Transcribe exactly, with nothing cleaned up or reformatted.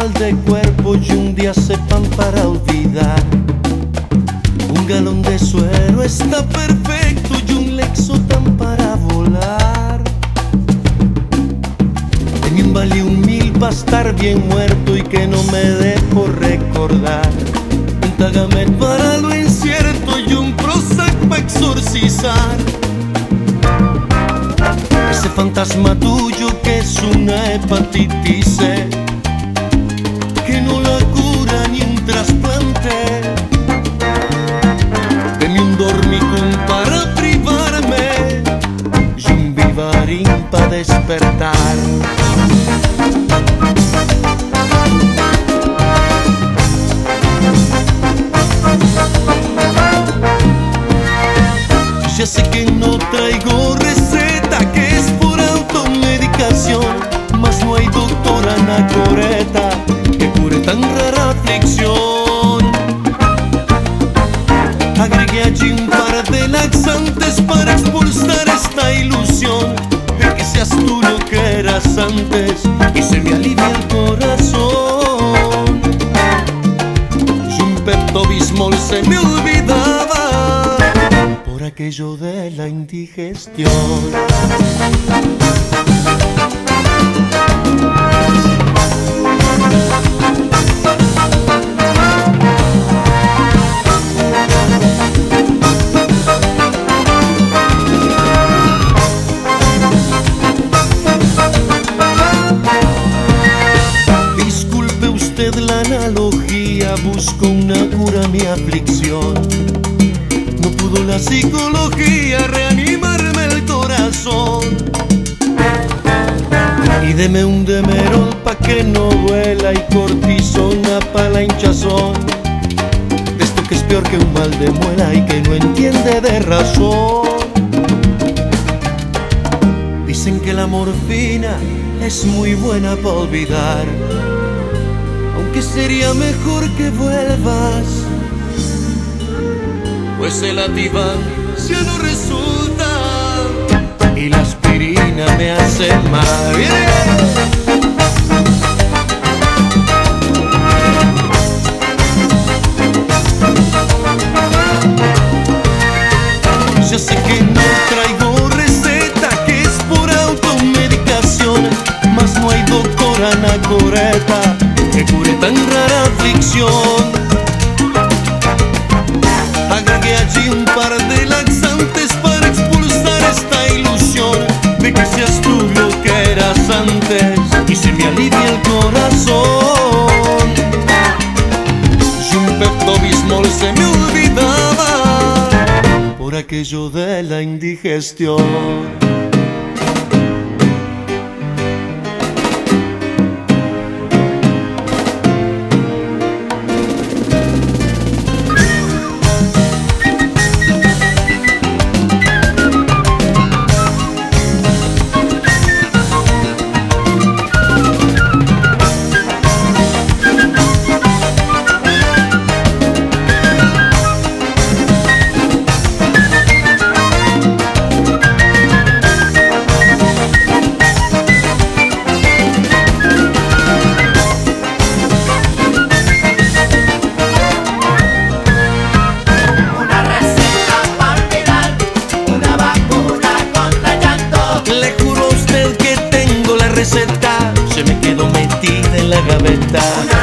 mal de cuerpo y un día sepan para olvidar. Un galón de suero está perfecto y un Lexotan para volar. Tenía un vale un mil pa' estar bien muerto y que no me dejo recordar. Un Tagamet para lo incierto y un Prozac pa' exorcizar ese fantasma tuyo que es una hepatitis C, que no la cura ni un trasplante. Deme un dormicum para privarme y un Vivarin pa' despertar. Ya sé que no traigo receta, que es por automedicación, mas no hay doctora anacoreta que cure tan rara aflicción. Agregué allí un par de laxantes para expulsar esta ilusión de que seas tú lo que eras antes y se me alivia el corazón. Y un Pepto-Bismol se me olvidaba por aquello de la indigestión. Disculpe usted la analogía, busco una cura a mi aflicción. No pudo la psicología reanimarme el corazón. Y deme un Demerol pa' que no duela y cortisona pa' la hinchazón. De esto que es peor que un mal de muela y que no entiende de razón. Dicen que la morfina es muy buena pa' olvidar, aunque sería mejor que vuelvas, pues el Ativan ya no resulta y la aspirina me hace mal. Ya sé que no traigo receta, que es por automedicación, mas no hay doctora anacoreta que cure tan rara aflicción. Agregué allí un par de laxantes para expulsar esta ilusión de que seas tú lo que eras antes y se me alivia el corazón. Y un Pepto-Bismol se me olvidaba por aquello de la indigestión. Se me quedó metida en la gaveta.